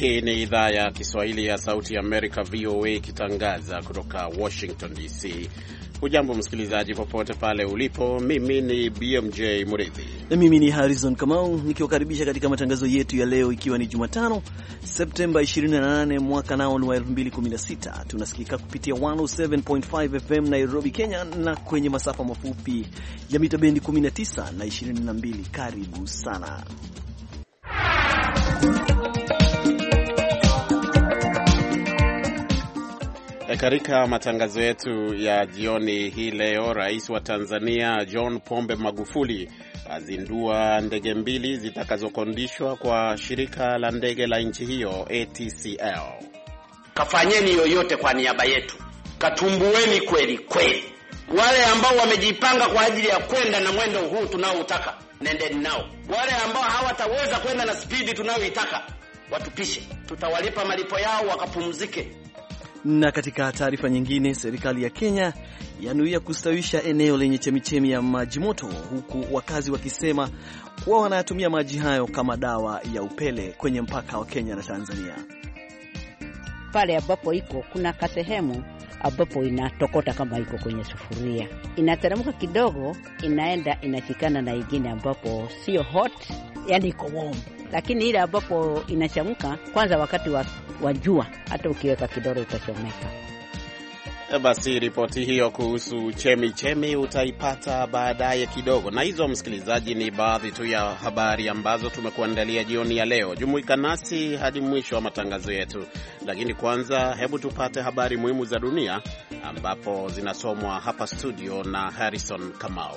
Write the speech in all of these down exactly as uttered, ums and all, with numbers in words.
Hii ni idhaa ya Kiswahili ya Sauti ya Amerika, V O A, ikitangaza kutoka Washington D C. Hujambo msikilizaji popote pale ulipo. Mimi ni B M J Murithi na mimi ni Harrison Kamau nikiwakaribisha katika matangazo yetu ya leo, ikiwa ni Jumatano Septemba ishirini na nane mwaka nao wa elfu mbili kumi na sita. Tunasikika kupitia mia moja saba nukta tano F M Nairobi, Kenya, na kwenye masafa mafupi ya mita bendi kumi na tisa na ishirini na mbili. Karibu sana. Katika matangazo yetu ya jioni hii leo, Rais wa Tanzania John Pombe Magufuli azindua ndege mbili zitakazokondishwa kwa shirika la ndege la nchi hiyo A T C L. Kafanyeni yoyote kwa niaba yetu, katumbueni kweli kweli. Wale ambao wamejipanga kwa ajili ya kwenda na mwendo huu tunaoutaka, nendeni nao. Wale ambao hawataweza kwenda na spidi tunayoitaka, watupishe. Tutawalipa malipo yao wakapumzike. Na katika taarifa nyingine, serikali ya Kenya yanuia kustawisha eneo lenye chemichemi ya maji moto, huku wakazi wakisema kuwa wanayatumia maji hayo kama dawa ya upele kwenye mpaka wa Kenya na Tanzania. Pale ambapo iko kuna kasehemu ambapo inatokota kama iko kwenye sufuria, inateremka kidogo, inaenda inashikana na ingine ambapo sio hot, yani iko warm. Lakini ile ambapo inachamka kwanza wakati wa, wa jua, hata ukiweka kidoro utachomeka. Basi ripoti hiyo kuhusu chemi chemi utaipata baadaye kidogo. Na hizo, msikilizaji, ni baadhi tu ya habari ambazo tumekuandalia jioni ya leo. Jumuika nasi hadi mwisho wa matangazo yetu. Lakini kwanza, hebu tupate habari muhimu za dunia ambapo zinasomwa hapa studio na Harrison Kamau.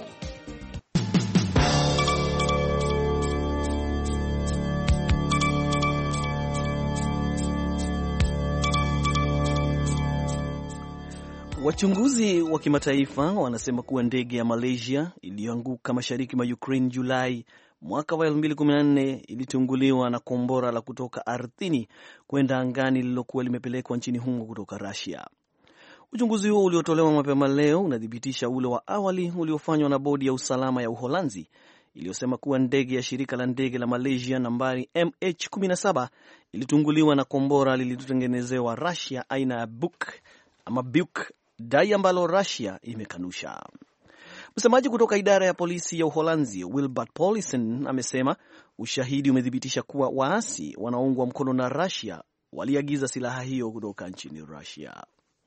Wachunguzi wa kimataifa wanasema kuwa ndege ya Malaysia iliyoanguka mashariki mwa Ukraine Julai mwaka wa elfu mbili kumi na nne ilitunguliwa na kombora la kutoka ardhini kwenda angani lililokuwa limepelekwa nchini humo kutoka Russia. Uchunguzi huo uliotolewa mapema leo unadhibitisha ule wa awali uliofanywa na bodi ya usalama ya Uholanzi iliyosema kuwa ndege ya shirika la ndege la Malaysia nambari M H kumi na saba ilitunguliwa na kombora lililotengenezewa Russia aina ya Buk ama Buk, dai ambalo Russia imekanusha. Msemaji kutoka idara ya polisi ya Uholanzi, Wilbert Paulsen, amesema ushahidi umedhibitisha kuwa waasi wanaoungwa mkono na Russia waliagiza silaha hiyo kutoka nchini Russia.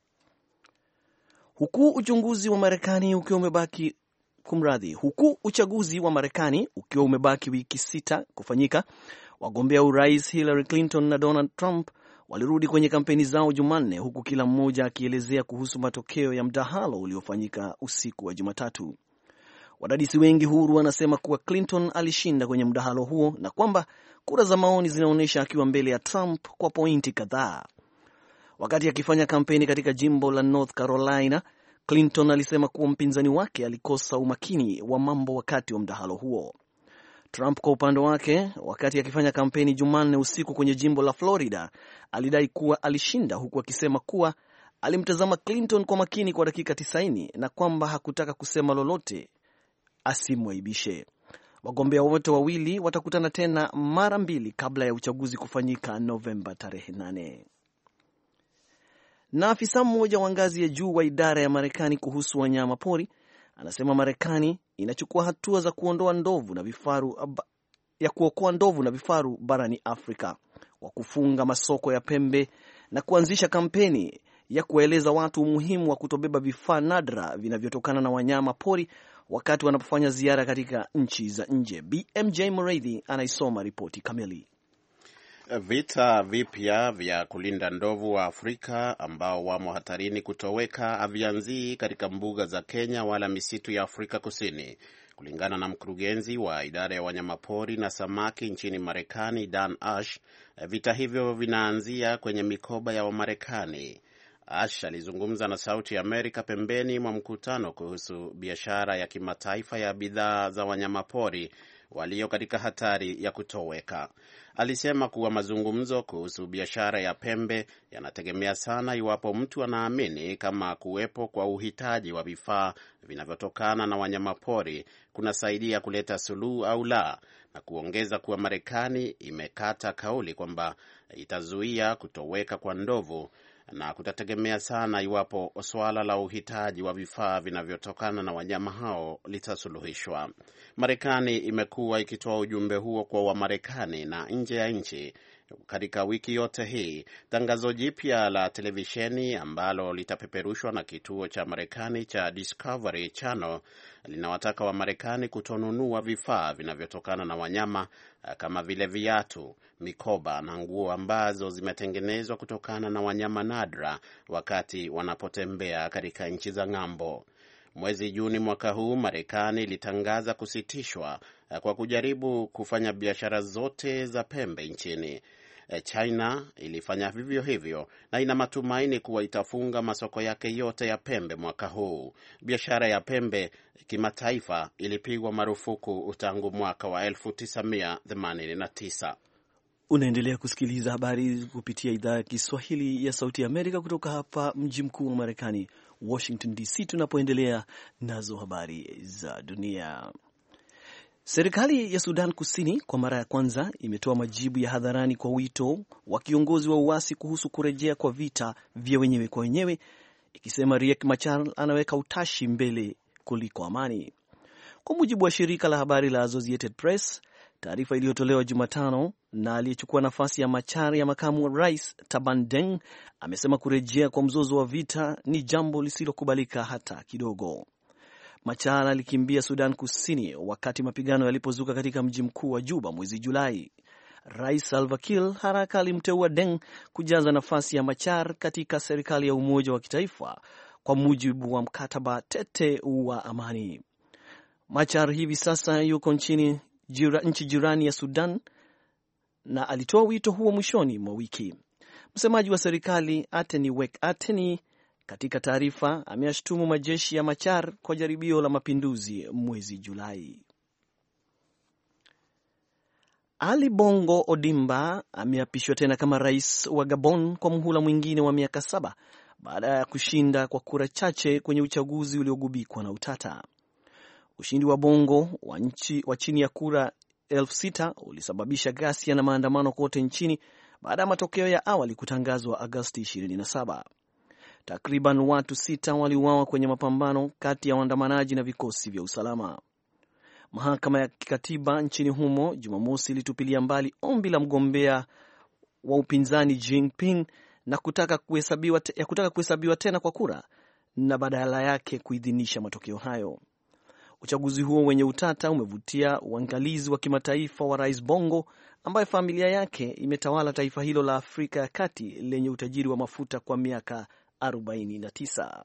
Huku uchunguzi wa Marekani ukiwa umebaki kumradhi, huku uchaguzi wa Marekani ukiwa umebaki wiki sita kufanyika, wagombea urais Hillary Clinton na Donald Trump walirudi kwenye kampeni zao Jumanne, huku kila mmoja akielezea kuhusu matokeo ya mdahalo uliofanyika usiku wa Jumatatu. Wadadisi wengi huru wanasema kuwa Clinton alishinda kwenye mdahalo huo na kwamba kura za maoni zinaonyesha akiwa mbele ya Trump kwa pointi kadhaa. Wakati akifanya kampeni katika jimbo la North Carolina, Clinton alisema kuwa mpinzani wake alikosa umakini wa mambo wakati wa mdahalo huo. Trump kwa upande wake, wakati akifanya kampeni Jumanne usiku kwenye jimbo la Florida, alidai kuwa alishinda, huku akisema kuwa alimtazama Clinton kwa makini kwa dakika tisini na kwamba hakutaka kusema lolote asimwaibishe. Wagombea wote wawili watakutana tena mara mbili kabla ya uchaguzi kufanyika Novemba tarehe nane. Na afisa mmoja wa ngazi ya juu wa idara ya Marekani kuhusu wanyama pori anasema Marekani inachukua hatua za kuondoa ndovu na vifaru ya kuokoa ndovu na vifaru barani Afrika kwa kufunga masoko ya pembe na kuanzisha kampeni ya kueleza watu umuhimu wa kutobeba vifaa nadra vinavyotokana na wanyama pori wakati wanapofanya ziara katika nchi za nje. B M J Murithi anaisoma ripoti kamili. Vita vipya vya kulinda ndovu wa Afrika ambao wamo hatarini kutoweka havianzii katika mbuga za Kenya wala misitu ya Afrika Kusini. Kulingana na mkurugenzi wa idara ya wanyamapori na samaki nchini Marekani, Dan Ash, vita hivyo vinaanzia kwenye mikoba ya Wamarekani. Ash alizungumza na Sauti ya Amerika pembeni mwa mkutano kuhusu biashara ya kimataifa ya bidhaa za wanyamapori walio katika hatari ya kutoweka. Alisema kuwa mazungumzo kuhusu biashara ya pembe yanategemea sana iwapo mtu anaamini kama kuwepo kwa uhitaji wa vifaa vinavyotokana na wanyamapori kunasaidia kuleta suluhu au la, na kuongeza kuwa Marekani imekata kauli kwamba itazuia kutoweka kwa ndovu na kutategemea sana iwapo swala la uhitaji wa vifaa vinavyotokana na wanyama hao litasuluhishwa. Marekani imekuwa ikitoa ujumbe huo kwa Wamarekani na nje ya nchi katika wiki yote hii. Tangazo jipya la televisheni ambalo litapeperushwa na kituo cha Marekani cha Discovery Channel linawataka Wamarekani kutonunua vifaa vinavyotokana na wanyama kama vile viatu, mikoba na nguo ambazo zimetengenezwa kutokana na wanyama nadra wakati wanapotembea katika nchi za ng'ambo. Mwezi Juni mwaka huu Marekani ilitangaza kusitishwa kwa kujaribu kufanya biashara zote za pembe nchini. China ilifanya vivyo hivyo na ina matumaini kuwa itafunga masoko yake yote ya pembe mwaka huu. Biashara ya pembe kimataifa ilipigwa marufuku tangu mwaka wa elfu tisa mia themanini na tisa. Unaendelea kusikiliza habari kupitia idhaa ya Kiswahili ya Sauti ya Amerika kutoka hapa mji mkuu wa Marekani, Washington D C, tunapoendelea nazo habari za dunia. Serikali ya Sudan Kusini kwa mara ya kwanza imetoa majibu ya hadharani kwa wito wa kiongozi wa uasi kuhusu kurejea kwa vita vya wenyewe kwa wenyewe, ikisema Riek Machar anaweka utashi mbele kuliko amani. Kwa mujibu wa shirika la habari la Associated Press, taarifa iliyotolewa Jumatano na aliyechukua nafasi ya Machar ya makamu wa rais Taban Deng amesema kurejea kwa mzozo wa vita ni jambo lisilokubalika hata kidogo. Machar alikimbia Sudan Kusini wakati mapigano yalipozuka katika mji mkuu wa Juba mwezi Julai. Rais Salva Kiir haraka alimteua Deng kujaza nafasi ya Machar katika serikali ya umoja wa kitaifa kwa mujibu wa mkataba tete wa amani. Machar hivi sasa yuko nchini jira, nchi jirani ya Sudan na alitoa wito huo mwishoni mwa wiki. Msemaji wa serikali Ateni Wek Ateni katika taarifa ameashtumu majeshi ya Machar kwa jaribio la mapinduzi mwezi Julai. Ali Bongo Odimba ameapishwa tena kama rais wa Gabon kwa muhula mwingine wa miaka saba baada ya kushinda kwa kura chache kwenye uchaguzi uliogubikwa na utata. Ushindi wa Bongo wa, nchi, wa chini ya kura elfu sita ulisababisha ghasia na maandamano kote nchini baada ya matokeo ya awali kutangazwa Agosti ishirini na saba. Takriban watu sita waliuawa kwenye mapambano kati ya waandamanaji na vikosi vya usalama. Mahakama ya kikatiba nchini humo Jumamosi ilitupilia mbali ombi la mgombea wa upinzani Jinping na kutaka kuhesabiwa ya kutaka kuhesabiwa tena kwa kura na badala yake kuidhinisha matokeo hayo. Uchaguzi huo wenye utata umevutia uangalizi wa kimataifa wa Rais Bongo ambaye familia yake imetawala taifa hilo la Afrika ya Kati lenye utajiri wa mafuta kwa miaka arobaini na tisa.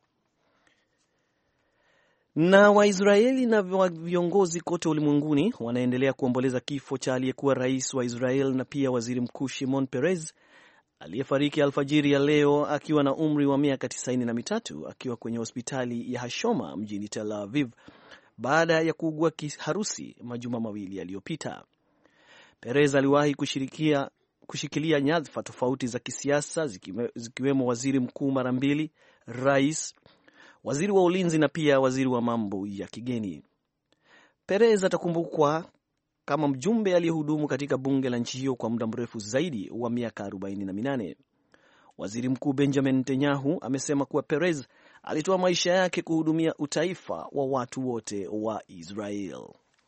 Na Waisraeli na viongozi kote ulimwenguni wanaendelea kuomboleza kifo cha aliyekuwa rais wa Israel na pia waziri mkuu Shimon Peres aliyefariki alfajiri ya leo akiwa na umri wa miaka tisaini na mitatu akiwa kwenye hospitali ya Hashoma mjini Tel Aviv baada ya kuugua kiharusi majuma mawili yaliyopita. Perez aliwahi kushirikia kushikilia nyadhifa tofauti za kisiasa zikiwe, zikiwemo waziri mkuu mara mbili, rais, waziri wa ulinzi na pia waziri wa mambo ya kigeni. Perez atakumbukwa kama mjumbe aliyehudumu katika bunge la nchi hiyo kwa muda mrefu zaidi wa miaka arobaini na minane. Waziri Mkuu Benjamin Netanyahu amesema kuwa Perez alitoa maisha yake kuhudumia utaifa wa watu wote wa Israel.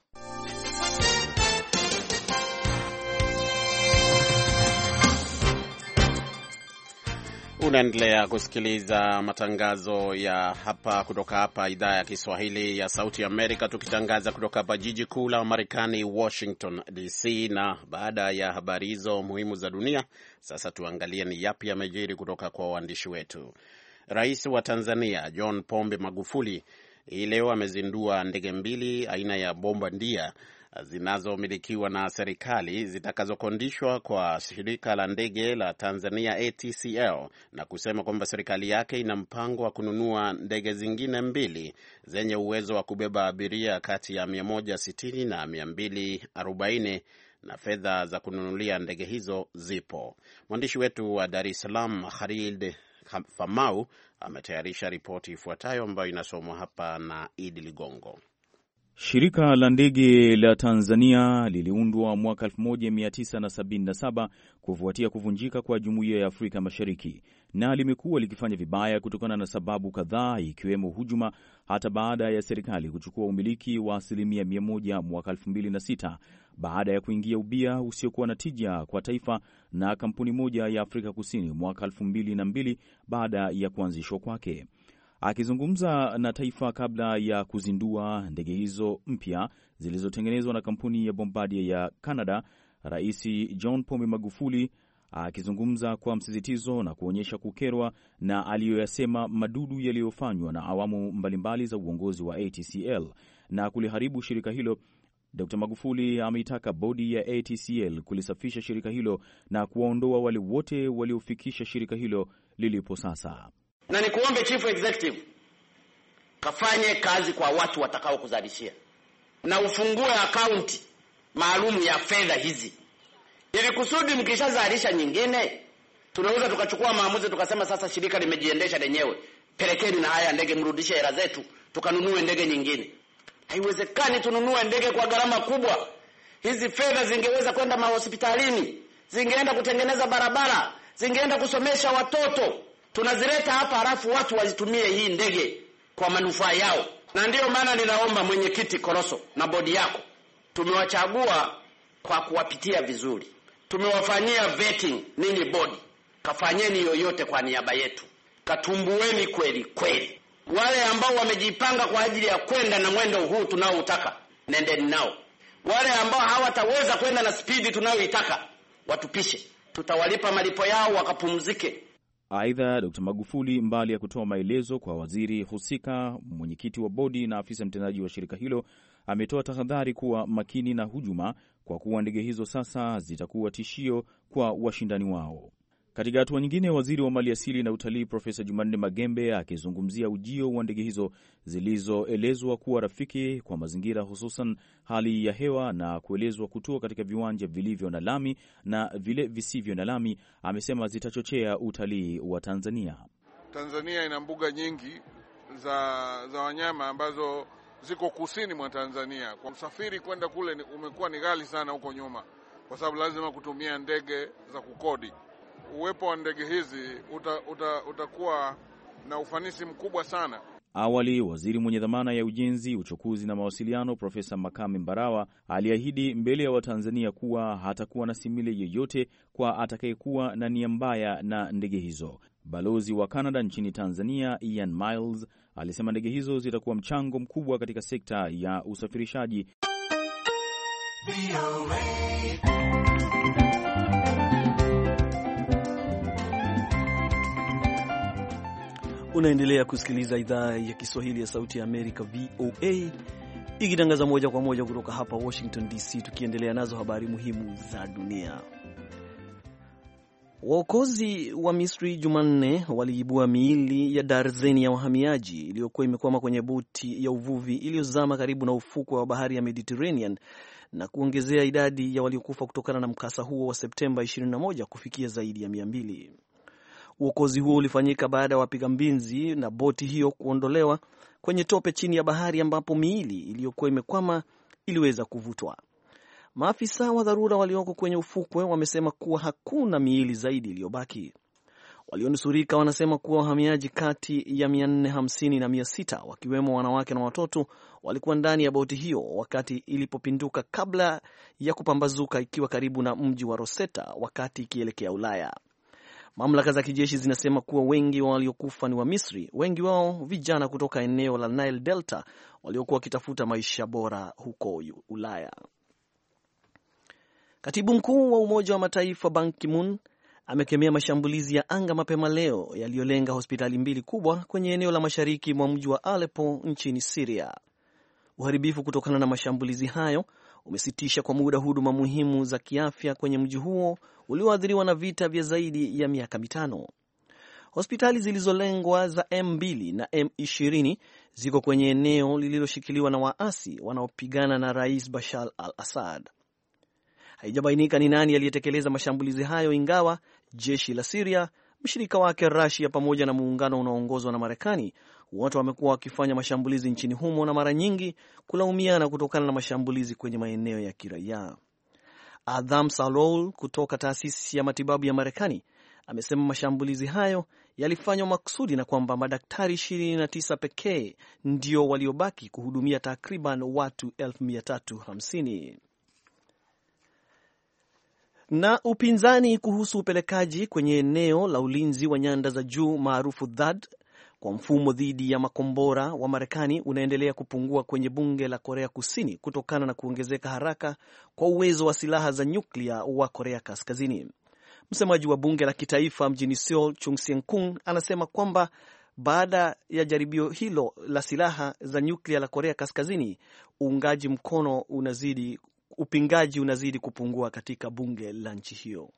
Unaendelea kusikiliza matangazo ya hapa kutoka hapa idhaa ya Kiswahili ya Sauti Amerika, tukitangaza kutoka hapa jiji kuu la Marekani, Washington D C. Na baada ya habari hizo muhimu za dunia, sasa tuangalie ni yapi yamejiri kutoka kwa waandishi wetu. Rais wa Tanzania John Pombe Magufuli hii leo amezindua ndege mbili aina ya Bombardier zinazomilikiwa na serikali zitakazokondishwa kwa shirika la ndege la Tanzania A T C L, na kusema kwamba serikali yake ina mpango wa kununua ndege zingine mbili zenye uwezo wa kubeba abiria kati ya mia moja sitini na mia mbili arobaini, na fedha za kununulia ndege hizo zipo. Mwandishi wetu wa Dar es Salaam Khalid Famau ametayarisha ripoti ifuatayo ambayo inasomwa hapa na Idi Ligongo. Shirika la ndege la Tanzania liliundwa mwaka elfu moja mia tisa sabini na saba kufuatia kuvunjika kwa Jumuiya ya Afrika Mashariki, na limekuwa likifanya vibaya kutokana na sababu kadhaa, ikiwemo hujuma, hata baada ya serikali kuchukua umiliki wa asilimia mia moja mwaka elfu mbili na sita baada ya kuingia ubia usiokuwa na tija kwa taifa na kampuni moja ya Afrika Kusini mwaka elfu mbili na mbili baada ya kuanzishwa kwake. Akizungumza na taifa kabla ya kuzindua ndege hizo mpya zilizotengenezwa na kampuni ya Bombardier ya Canada, Rais John Pombe Magufuli akizungumza kwa msisitizo na kuonyesha kukerwa na aliyoyasema madudu yaliyofanywa na awamu mbalimbali za uongozi wa A T C L na kuliharibu shirika hilo. Dokta Magufuli ameitaka bodi ya A T C L kulisafisha shirika hilo na kuwaondoa wale wote waliofikisha shirika hilo lilipo sasa. Na nikuombe Chief Executive, kafanye kazi kwa watu watakao kuzalishia, na ufungue akaunti maalum ya fedha hizi, ili kusudi mkishazalisha nyingine tunaweza tukachukua maamuzi tukasema sasa shirika limejiendesha lenyewe, pelekeni na haya ndege, mrudishe hela zetu tukanunue ndege nyingine. Haiwezekani tununue ndege kwa gharama kubwa. Hizi fedha zingeweza kwenda mahospitalini, zingeenda kutengeneza barabara, zingeenda kusomesha watoto. Tunazileta hapa halafu watu wazitumie hii ndege kwa manufaa yao. Na ndiyo maana ninaomba mwenyekiti Koroso na bodi yako, tumewachagua kwa kuwapitia vizuri, tumewafanyia vetting ninyi bodi, kafanyeni yoyote kwa niaba yetu, katumbueni kweli kweli. Wale ambao wamejipanga kwa ajili ya kwenda na mwendo huu tunaoutaka, nendeni nao. Wale ambao hawataweza kwenda na spidi tunayoitaka, watupishe, tutawalipa malipo yao wakapumzike. Aidha, Dokta Magufuli, mbali ya kutoa maelezo kwa waziri husika, mwenyekiti wa bodi na afisa mtendaji wa shirika hilo, ametoa tahadhari kuwa makini na hujuma, kwa kuwa ndege hizo sasa zitakuwa tishio kwa washindani wao. Katika hatua nyingine, waziri wa maliasili na utalii Profesa Jumanne Magembe akizungumzia ujio wa ndege hizo zilizoelezwa kuwa rafiki kwa mazingira, hususan hali ya hewa, na kuelezwa kutua katika viwanja vilivyo na lami na vile visivyo na lami, amesema zitachochea utalii wa Tanzania. Tanzania ina mbuga nyingi za, za wanyama ambazo ziko kusini mwa Tanzania. Kwa usafiri kwenda kule umekuwa ni ghali sana huko nyuma, kwa sababu lazima kutumia ndege za kukodi. Uwepo wa ndege hizi uta, uta, utakuwa na ufanisi mkubwa sana. Awali, waziri mwenye dhamana ya ujenzi, uchukuzi na mawasiliano Profesa Makame Mbarawa aliahidi mbele ya Watanzania kuwa hatakuwa na simile yoyote kwa atakayekuwa na nia mbaya na ndege hizo. Balozi wa Canada nchini Tanzania Ian Miles alisema ndege hizo zitakuwa mchango mkubwa katika sekta ya usafirishaji. Unaendelea kusikiliza idhaa ya Kiswahili ya Sauti ya Amerika, V O A, ikitangaza moja kwa moja kutoka hapa Washington D C, tukiendelea nazo habari muhimu za dunia. Waokozi wa Misri Jumanne waliibua miili ya darzeni ya wahamiaji iliyokuwa imekwama kwenye boti ya uvuvi iliyozama karibu na ufukwe wa bahari ya Mediterranean, na kuongezea idadi ya waliokufa kutokana na mkasa huo wa Septemba ishirini na moja kufikia zaidi ya mia mbili. Uokozi huo ulifanyika baada ya wapiga mbizi na boti hiyo kuondolewa kwenye tope chini ya bahari, ambapo miili iliyokuwa imekwama iliweza kuvutwa. Maafisa wa dharura walioko kwenye ufukwe wamesema kuwa hakuna miili zaidi iliyobaki. Walionusurika wanasema kuwa wahamiaji kati ya mia nne hamsini na mia sita, wakiwemo wanawake na watoto, walikuwa ndani ya boti hiyo wakati ilipopinduka kabla ya kupambazuka, ikiwa karibu na mji wa Rosetta wakati ikielekea Ulaya. Mamlaka za kijeshi zinasema kuwa wengi wa waliokufa ni wa Misri, wengi wao vijana kutoka eneo la Nile Delta waliokuwa wakitafuta maisha bora huko Ulaya. Katibu mkuu wa Umoja wa Mataifa Ban Ki-moon amekemea mashambulizi ya anga mapema leo yaliyolenga hospitali mbili kubwa kwenye eneo la mashariki mwa mji wa Aleppo nchini Syria. Uharibifu kutokana na mashambulizi hayo umesitisha kwa muda huduma muhimu za kiafya kwenye mji huo ulioathiriwa na vita vya zaidi ya miaka mitano. Hospitali zilizolengwa za M mbili na M ishirini ziko kwenye eneo lililoshikiliwa na waasi wanaopigana na Rais Bashar al-Assad. Haijabainika ni nani aliyetekeleza mashambulizi hayo, ingawa jeshi la Syria, mshirika wake Russia pamoja na muungano unaoongozwa na Marekani wote wamekuwa wakifanya mashambulizi nchini humo na mara nyingi kulaumiana kutokana na mashambulizi kwenye maeneo ya kiraia. Adam Salol kutoka taasisi ya matibabu ya Marekani amesema mashambulizi hayo yalifanywa makusudi na kwamba madaktari ishirini na tisa pekee ndio waliobaki kuhudumia takriban watu elfu mia tatu hamsini. Na upinzani kuhusu upelekaji kwenye eneo la ulinzi wa nyanda za juu maarufu T H A D kwa mfumo dhidi ya makombora wa Marekani unaendelea kupungua kwenye bunge la Korea Kusini kutokana na kuongezeka haraka kwa uwezo wa silaha za nyuklia wa Korea Kaskazini. Msemaji wa bunge la kitaifa mjini Seoul, Chung Sien-kung, anasema kwamba baada ya jaribio hilo la silaha za nyuklia la Korea Kaskazini, uungaji mkono unazidi, upingaji unazidi kupungua katika bunge la nchi hiyo.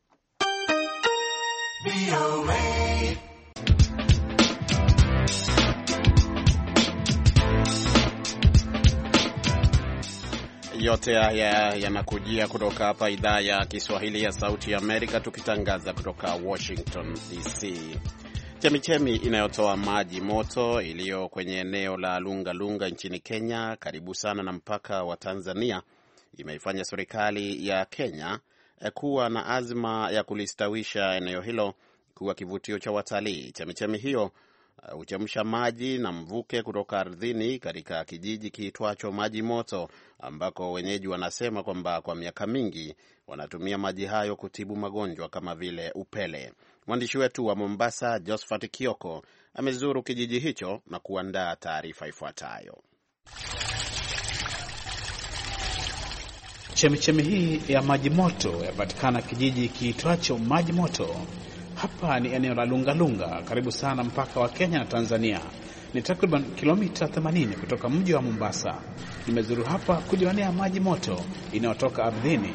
Yote haya yanakujia kutoka hapa idhaa ya Kiswahili ya Sauti ya Amerika, tukitangaza kutoka Washington D C. Chemichemi inayotoa maji moto iliyo kwenye eneo la Lunga Lunga nchini Kenya, karibu sana na mpaka wa Tanzania, imeifanya serikali ya Kenya kuwa na azma ya kulistawisha eneo hilo kuwa kivutio cha watalii. Chemichemi hiyo huchemsha maji na mvuke kutoka ardhini katika kijiji kiitwacho Maji Moto, ambako wenyeji wanasema kwamba kwa miaka mingi wanatumia maji hayo kutibu magonjwa kama vile upele. Mwandishi wetu wa Mombasa, Josephat Kioko, amezuru kijiji hicho na kuandaa taarifa ifuatayo. Chemichemi hii ya maji moto yapatikana kijiji kiitwacho Maji Moto. Hapa ni eneo la Lunga Lunga, karibu sana mpaka wa Kenya na Tanzania. Ni takriban kilomita themanini kutoka mji wa Mombasa. Nimezuru hapa kujionea maji moto inayotoka ardhini.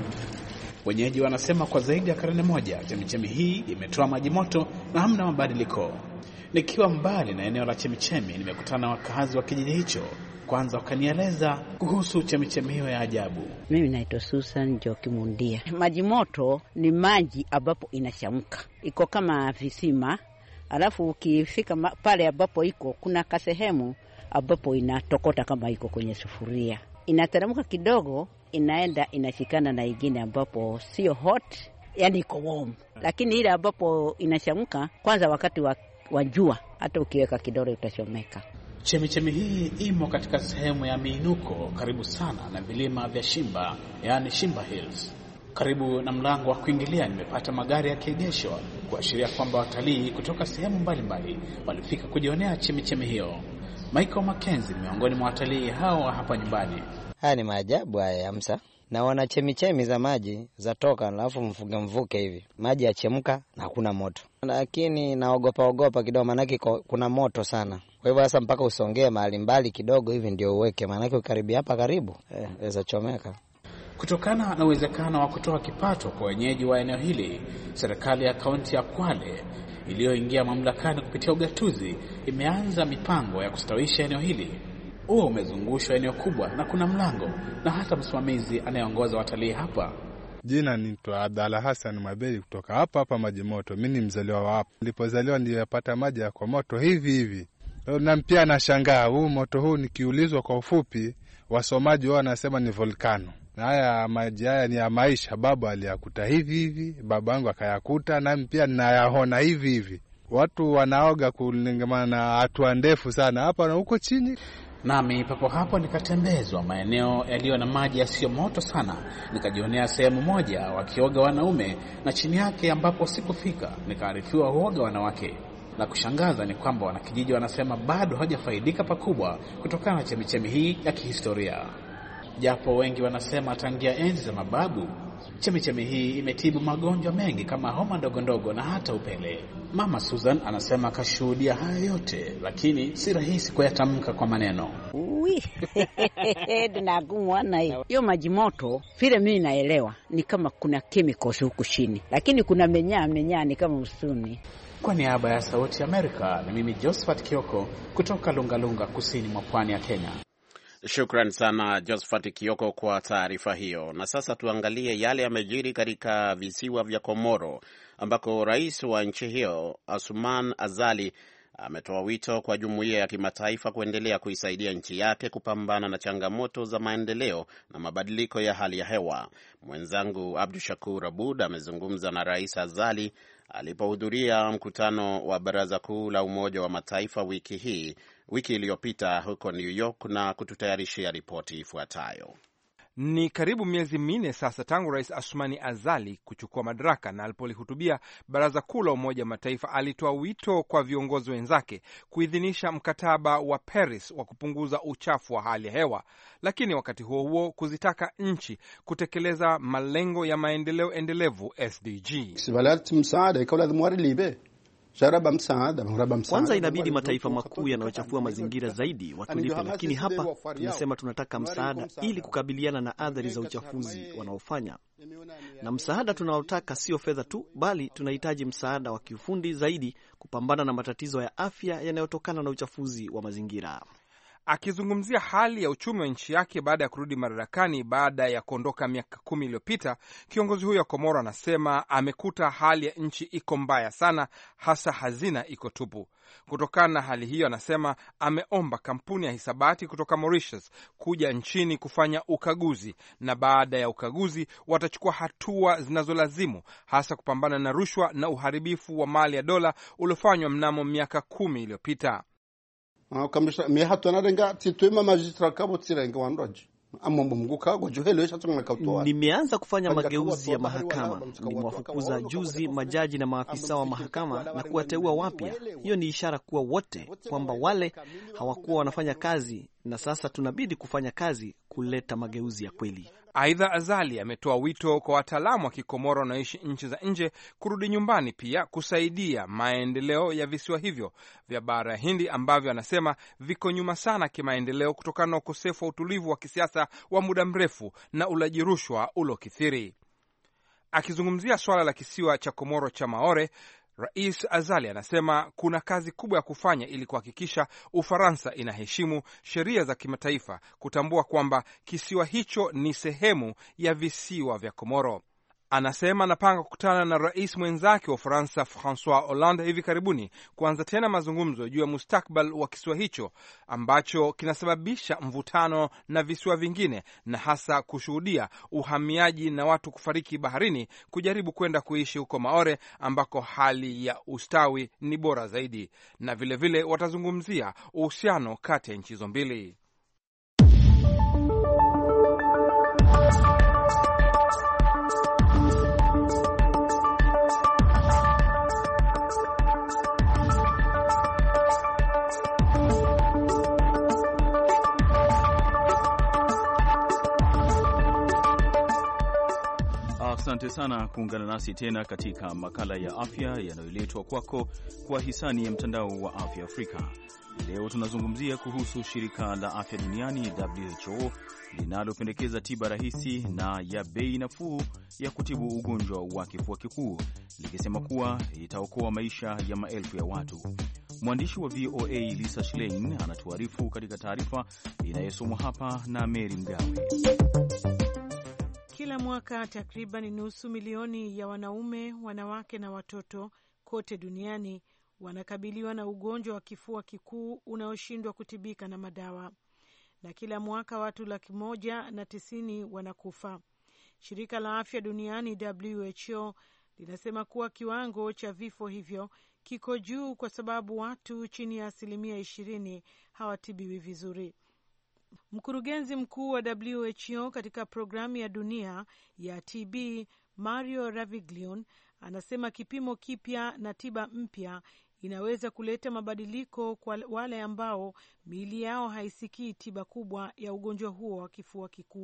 Wenyeji wanasema kwa zaidi ya karne moja chemichemi hii imetoa maji moto na hamna mabadiliko. Nikiwa mbali na eneo la chemichemi, nimekutana na wakazi wa kijiji hicho. Kwanza wakanieleza kuhusu chemichemi hiyo ya ajabu. Mimi naitwa Susan Jokimundia. Maji moto ni maji ambapo inachemka. Iko kama visima. Alafu ukifika pale ambapo iko kuna kasehemu ambapo inatokota kama iko kwenye sufuria. Inateremka kidogo, inaenda inashikana na ingine ambapo sio hot, yani iko warm. Lakini ile ambapo inachemka, kwanza wakati wa, wa jua, hata ukiweka kidole utachomeka. Chemichemi hii imo katika sehemu ya miinuko karibu sana na vilima vya Shimba, yani Shimba Hills. Karibu na mlango wa kuingilia nimepata magari yakiegeshwa kuashiria kwamba watalii kutoka sehemu mbalimbali walifika kujionea chemichemi hiyo. Michael Mackenzie ni miongoni mwa watalii hao hapa nyumbani. Haya ni maajabu haya Amsa. Na wana chemichemi za maji za toka alafu mfuge mvuke hivi. Maji yachemka na hakuna moto. Lakini naogopa ogopa kidogo, manake kuna moto sana. Kwa hivyo sasa mpaka usongee mahali mbali kidogo hivi ndio uweke, manake ukaribia hapa karibu eh weza chomeka. Kutokana na uwezekano wa kutoa kipato kwa wenyeji wa eneo hili, serikali ya kaunti ya Kwale iliyoingia mamlakani kupitia ugatuzi imeanza mipango ya kustawisha eneo hili. Huo umezungushwa eneo kubwa na kuna mlango na hata msimamizi anayeongoza watalii hapa. Jina naitwa Abdalla Hassan Mabeli kutoka hapa hapa Maji Moto. Mimi ni mzaliwa wa hapa. Nilipozaliwa ndio yapata maji ya kwa moto hivi hivi. Na pia nashangaa huu moto huu nikiulizwa kwa ufupi wasomaji wao wanasema ni volcano. Na haya maji haya ni ya maisha, baba aliyakuta hivi hivi, babangu akayakuta na pia ninayaona hivi hivi. Watu wanaoga kulingamana na hatua ndefu sana hapa na huko chini. Nami papo hapo nikatembezwa maeneo yaliyo na maji yasiyo moto sana. Nikajionea sehemu moja wakioga wanaume na chini yake ambapo sikufika nikaarifiwa huoga wanawake. La kushangaza ni kwamba wanakijiji wanasema bado hawajafaidika pakubwa kutokana na chemichemi hii ya kihistoria. Japo wengi wanasema tangia enzi za mababu Chemichemi hii imetibu magonjwa mengi kama homa ndogo ndogo na hata upele. Mama Susan anasema kashuhudia hayo yote, lakini si rahisi kuyatamka kwa maneno. Ui, tunagumwana hiyo. Hiyo maji moto, vile mimi naelewa, ni kama kuna chemicals huku chini. Lakini kuna menyaa menyaa ni kama usuni. Kwa niaba ya Sauti ya Amerika, ni mimi Josephat Kioko kutoka Lungalunga, kusini mwa pwani ya Kenya. Shukran sana Josephat Kioko kwa taarifa hiyo. Na sasa tuangalie yale yamejiri katika visiwa vya Komoro, ambako rais wa nchi hiyo Asuman Azali ametoa wito kwa jumuiya ya kimataifa kuendelea kuisaidia nchi yake kupambana na changamoto za maendeleo na mabadiliko ya hali ya hewa. Mwenzangu Abdu Shakur Abud amezungumza na Rais Azali alipohudhuria mkutano wa Baraza Kuu la Umoja wa Mataifa wiki hii wiki iliyopita huko New York na kututayarishia ripoti ifuatayo. Ni karibu miezi minne sasa tangu Rais Asumani Azali kuchukua madaraka, na alipolihutubia Baraza Kuu la Umoja wa Mataifa alitoa wito kwa viongozi wenzake kuidhinisha mkataba wa Paris wa kupunguza uchafu wa hali ya hewa, lakini wakati huo huo kuzitaka nchi kutekeleza malengo ya maendeleo endelevu S D G. Kwanza inabidi mataifa makuu yanayochafua mazingira zaidi watulipe, lakini hapa tunasema tunataka msaada ili kukabiliana na athari za uchafuzi wanaofanya. Na msaada tunaotaka sio fedha tu, bali tunahitaji msaada wa kiufundi zaidi kupambana na matatizo ya afya yanayotokana na uchafuzi wa mazingira. Akizungumzia hali ya uchumi wa nchi yake baada ya kurudi madarakani baada ya kuondoka miaka kumi iliyopita, kiongozi huyo wa Komoro anasema amekuta hali ya nchi iko mbaya sana, hasa hazina iko tupu. Kutokana na hali hiyo, anasema ameomba kampuni ya hisabati kutoka Mauritius kuja nchini kufanya ukaguzi, na baada ya ukaguzi watachukua hatua zinazolazimu, hasa kupambana na rushwa na uharibifu wa mali ya dola uliofanywa mnamo miaka kumi iliyopita. Nimeanza kufanya mageuzi ya mahakama. Nimewafukuza juzi majaji na maafisa wa mahakama na kuwateua wapya. Hiyo ni ishara kuwa wote kwamba wale hawakuwa wanafanya kazi, na sasa tunabidi kufanya kazi kuleta mageuzi ya kweli. Aidha, Azali ametoa wito kwa wataalamu wa Kikomoro wanaoishi nchi za nje kurudi nyumbani, pia kusaidia maendeleo ya visiwa hivyo vya Bahari ya Hindi ambavyo anasema viko nyuma sana kimaendeleo kutokana na ukosefu wa utulivu wa kisiasa wa muda mrefu na ulaji rushwa ulokithiri. Akizungumzia swala la kisiwa cha Komoro cha Maore, Rais Azali anasema kuna kazi kubwa ya kufanya ili kuhakikisha Ufaransa inaheshimu sheria za kimataifa, kutambua kwamba kisiwa hicho ni sehemu ya visiwa vya Komoro. Anasema anapanga kukutana na rais mwenzake wa Ufaransa Francois Hollande hivi karibuni kuanza tena mazungumzo juu ya mustakbal wa kisiwa hicho ambacho kinasababisha mvutano na visiwa vingine, na hasa kushuhudia uhamiaji na watu kufariki baharini kujaribu kwenda kuishi huko Maore ambako hali ya ustawi ni bora zaidi, na vilevile vile watazungumzia uhusiano kati ya nchi hizo mbili. Asante sana kuungana nasi tena katika makala ya afya yanayoletwa kwako kwa hisani ya mtandao wa afya Afrika. Leo tunazungumzia kuhusu shirika la afya duniani W H O linalopendekeza tiba rahisi na ya bei nafuu ya kutibu ugonjwa wa kifua kikuu, likisema kuwa itaokoa maisha ya maelfu ya watu. Mwandishi wa V O A Lisa Schlein anatuarifu katika taarifa inayosomwa hapa na Mary Mgawe. Kila mwaka takriban nusu milioni ya wanaume, wanawake na watoto kote duniani wanakabiliwa na ugonjwa wa kifua kikuu unaoshindwa kutibika na madawa, na kila mwaka watu laki moja na tisini wanakufa. Shirika la afya duniani W H O linasema kuwa kiwango cha vifo hivyo kiko juu kwa sababu watu chini ya asilimia ishirini hawatibiwi vizuri. Mkurugenzi mkuu wa W H O katika programu ya dunia ya T B, Mario Raviglione, anasema kipimo kipya na tiba mpya inaweza kuleta mabadiliko kwa wale ambao miili yao haisikii tiba kubwa ya ugonjwa huo wa kifua kikuu.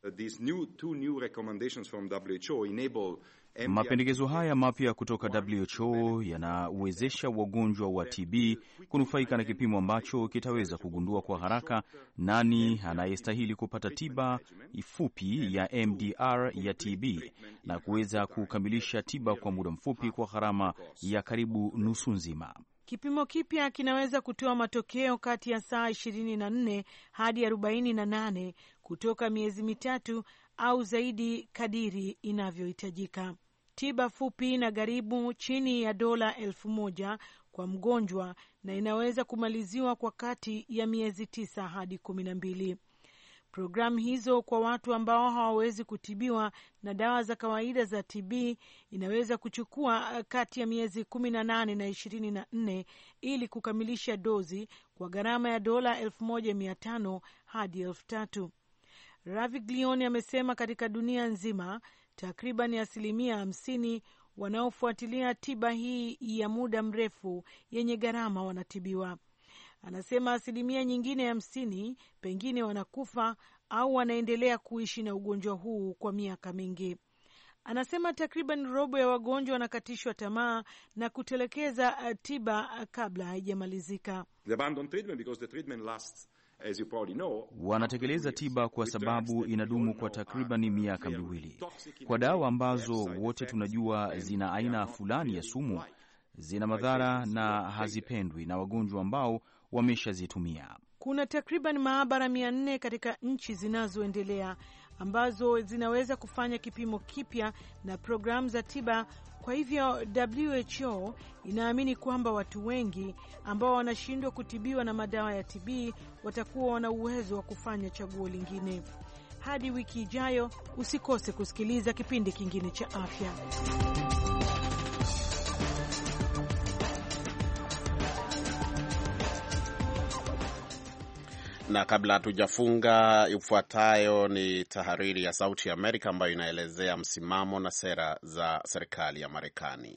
Mapendekezo haya mapya kutoka W H O yanawezesha wagonjwa wa T B kunufaika na kipimo ambacho kitaweza kugundua kwa haraka nani anayestahili kupata tiba fupi ya M D R ya T B na kuweza kukamilisha tiba kwa muda mfupi kwa gharama ya karibu nusu nzima. Kipimo kipya kinaweza kutoa matokeo kati ya saa ishirini na nne hadi arobaini na nane kutoka miezi mitatu au zaidi kadiri inavyohitajika. Tiba fupi na gharimu chini ya dola elfu moja kwa mgonjwa na inaweza kumaliziwa kwa kati ya miezi tisa hadi kumi na mbili. Programu hizo kwa watu ambao hawawezi kutibiwa na dawa za kawaida za T B inaweza kuchukua kati ya miezi kumi na nane na ishirini na nne ili kukamilisha dozi kwa gharama ya dola elfu moja mia tano hadi elfu tatu. Raviglione amesema katika dunia nzima takriban asilimia hamsini wanaofuatilia tiba hii ya muda mrefu yenye gharama wanatibiwa. Anasema asilimia nyingine hamsini pengine wanakufa au wanaendelea kuishi na ugonjwa huu kwa miaka mingi. Anasema takriban robo ya wagonjwa wanakatishwa tamaa na kutelekeza tiba kabla haijamalizika. Wanatekeleza tiba kwa sababu inadumu kwa takriban miaka miwili. Kwa dawa ambazo wote tunajua zina aina fulani ya sumu, zina madhara na hazipendwi na wagonjwa ambao wameshazitumia. Kuna takriban maabara mia nne katika nchi zinazoendelea ambazo zinaweza kufanya kipimo kipya na programu za tiba. Kwa hivyo W H O inaamini kwamba watu wengi ambao wanashindwa kutibiwa na madawa ya T B watakuwa wana uwezo wa kufanya chaguo lingine. Hadi wiki ijayo, usikose kusikiliza kipindi kingine cha afya. Na kabla hatujafunga, ifuatayo ni tahariri ya Sauti ya Amerika ambayo inaelezea msimamo na sera za serikali ya Marekani.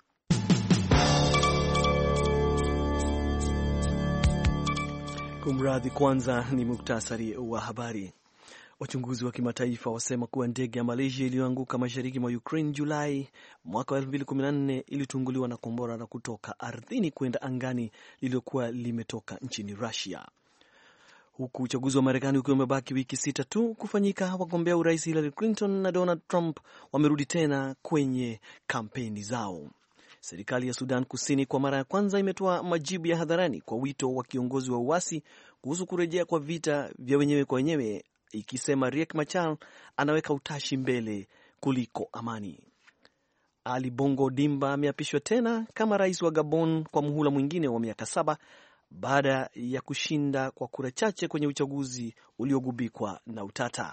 Kumradhi, kwanza ni muktasari wa habari. Wachunguzi wa kimataifa wasema kuwa ndege ya Malaysia iliyoanguka mashariki mwa Ukraine Julai mwaka wa elfu mbili kumi na nne ilitunguliwa na kombora na kutoka ardhini kwenda angani lililokuwa limetoka nchini Russia. Huku uchaguzi wa Marekani ukiwa umebaki wiki sita tu kufanyika, wagombea urais Hillary Clinton na Donald Trump wamerudi tena kwenye kampeni zao. Serikali ya Sudan Kusini kwa mara ya kwanza imetoa majibu ya hadharani kwa wito wa kiongozi wa uasi kuhusu kurejea kwa vita vya wenyewe kwa wenyewe, ikisema Riek Machar anaweka utashi mbele kuliko amani. Ali Bongo Odimba ameapishwa tena kama rais wa Gabon kwa muhula mwingine wa miaka saba baada ya kushinda kwa kura chache kwenye uchaguzi uliogubikwa na utata.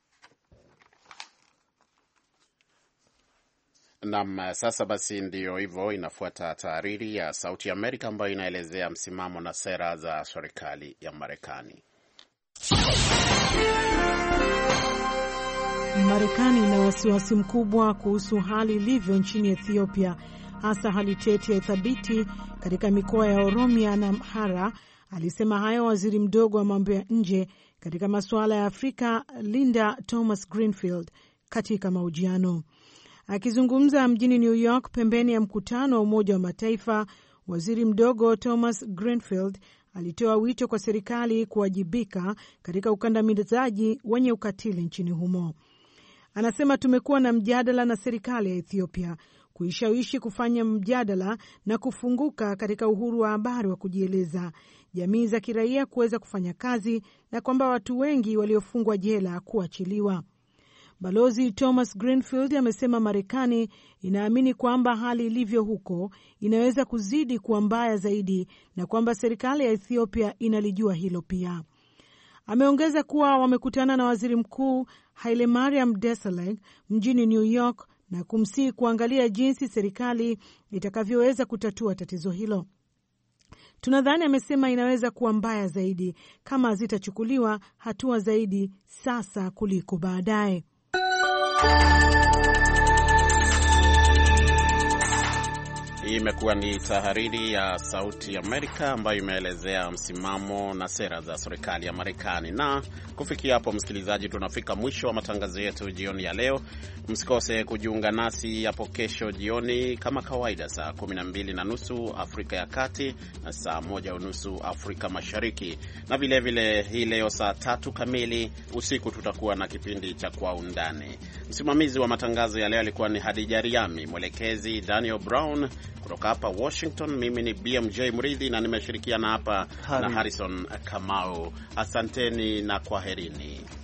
Naam, sasa basi ndio hivyo, inafuata tahariri ya Sauti ya Amerika ambayo inaelezea msimamo na sera za serikali ya Marekani. Marekani ina wasiwasi mkubwa kuhusu hali ilivyo nchini Ethiopia, hasa hali tete ya uthabiti katika mikoa ya Oromia na Amhara. Alisema hayo waziri mdogo wa mambo ya nje katika masuala ya Afrika Linda Thomas Greenfield katika mahojiano. Akizungumza mjini New York pembeni ya mkutano wa Umoja wa Mataifa, waziri mdogo Thomas Greenfield alitoa wito kwa serikali kuwajibika katika ukandamizaji wenye ukatili nchini humo. Anasema tumekuwa na mjadala na serikali ya Ethiopia kuishawishi kufanya mjadala na kufunguka katika uhuru wa habari wa kujieleza, jamii za kiraia kuweza kufanya kazi, na kwamba watu wengi waliofungwa jela kuachiliwa. Balozi Thomas Greenfield amesema Marekani inaamini kwamba hali ilivyo huko inaweza kuzidi kuwa mbaya zaidi na kwamba serikali ya Ethiopia inalijua hilo pia. Ameongeza kuwa wamekutana na waziri mkuu Hailemariam Desalegn mjini New York na kumsihi kuangalia jinsi serikali itakavyoweza kutatua tatizo hilo. Tunadhani, amesema, inaweza kuwa mbaya zaidi kama hazitachukuliwa hatua zaidi sasa kuliko baadaye. Hii imekuwa ni tahariri ya Sauti Amerika ambayo imeelezea msimamo na sera za serikali ya Marekani. Na kufikia hapo, msikilizaji, tunafika mwisho wa matangazo yetu jioni ya leo. Msikose kujiunga nasi hapo kesho jioni kama kawaida, saa kumi na mbili na nusu Afrika ya Kati na saa moja unusu Afrika Mashariki. Na vile vile hii leo saa tatu kamili usiku tutakuwa na kipindi cha Kwa Undani. Msimamizi wa matangazo ya leo alikuwa ni Hadija Riami, mwelekezi Daniel Brown. Kutoka hapa Washington, mimi ni B M J Mridhi na nimeshirikiana hapa Hari. na Harrison Kamau. Asanteni na kwaherini.